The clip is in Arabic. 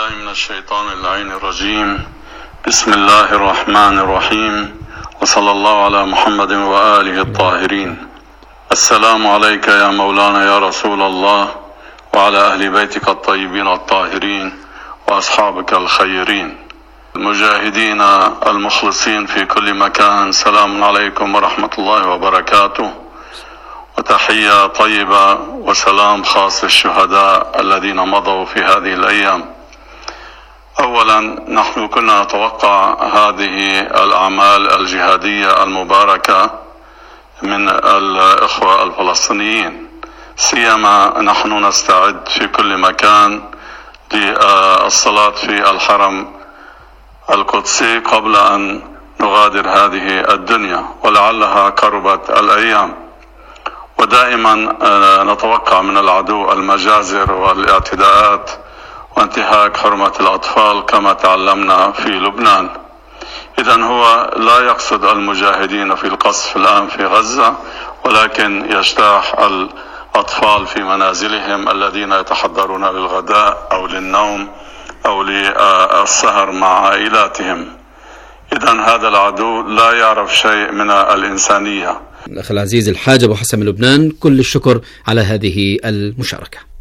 بالله من الشيطان اللعين الرجيم. بسم الله الرحمن الرحيم، وصلى الله على محمد وآله الطاهرين. السلام عليك يا مولانا يا رسول الله، وعلى أهل بيتك الطيبين الطاهرين وأصحابك الخيرين. المجاهدين المخلصين في كل مكان، سلام عليكم ورحمة الله وبركاته، وتحية طيبة وسلام خاص للشهداء الذين مضوا في هذه الأيام. أولا، نحن كنا نتوقع هذه الأعمال الجهادية المباركة من الإخوة الفلسطينيين، سيما نحن نستعد في كل مكان للصلاة في الحرم القدسي قبل أن نغادر هذه الدنيا، ولعلها قربت الأيام. ودائما نتوقع من العدو المجازر والاعتداءات وانتهاك حرمة الأطفال كما تعلمنا في لبنان. إذن هو لا يقصد المجاهدين في القصف الآن في غزة، ولكن يجتاح الأطفال في منازلهم الذين يتحضرون للغداء أو للنوم أو للسهر مع عائلاتهم. إذن هذا العدو لا يعرف شيء من الإنسانية. الأخ العزيز الحاج أبو حسن من لبنان، كل الشكر على هذه المشاركة.